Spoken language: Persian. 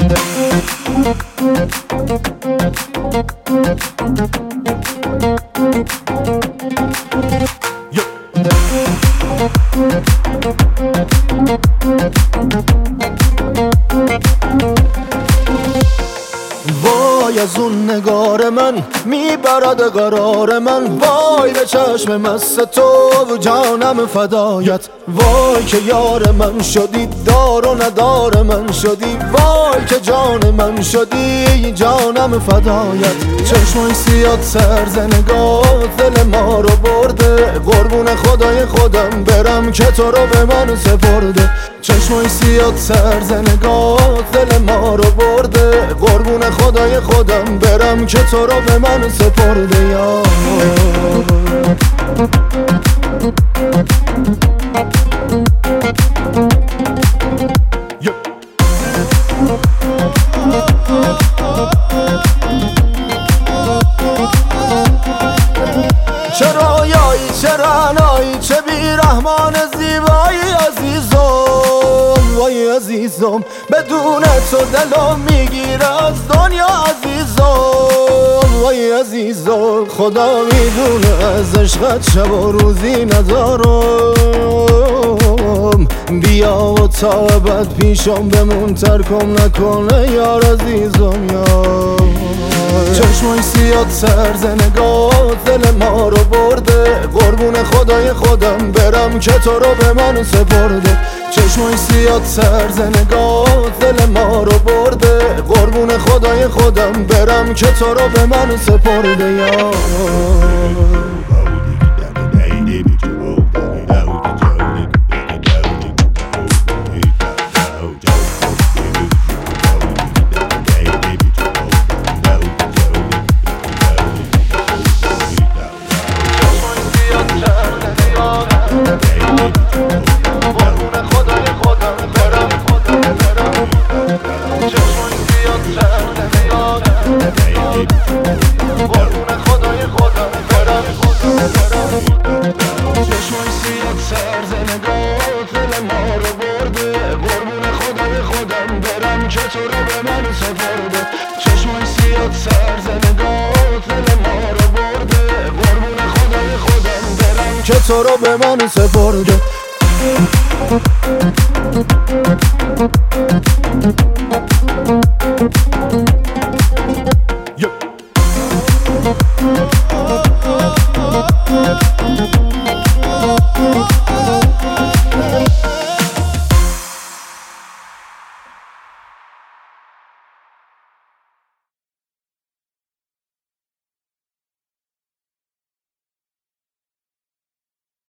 وای از اون نگار من میبرد قرار من، وای به چشم مست تو و جانم فدایت. وای که یار من شدی، دار و ندار من شدی، وای که جان من شدی، جانم فدایت. چشمای سیاد سرز نگاه دل ما رو برده، قربون خدای خودم برم که تو رو به من سپرده. چشمای سیاد سرز نگاه دل ما رو برده، قربون خدای خودم برم که تو رو به من سپرده. یا چه رویایی چه رعنایی چه بیرحمان زیبایی عزیزم، وای عزیزم بدون تو دلم میگیره از دنیا عزیزم، وای عزیزم خدا میدونه از عشقت شب و روزی ندارم. بیا و تا ابد پیشم بمون، ترکم نکنه یار عزیزم. یا چشمای سیاد سرز نگاه دل ما رو برده، قربون خدای خودم برم که تو رو به من سپرده. چشمای سیاد سرز نگاه دل ما رو برده، قربون خدای خودم برم که تو رو به من سپرده. یا که تو رو به من سپرده. چشمای سیاد سرز نگاه دل ما رو برده، قربون خدای خودم برم که تو رو به من سپرده.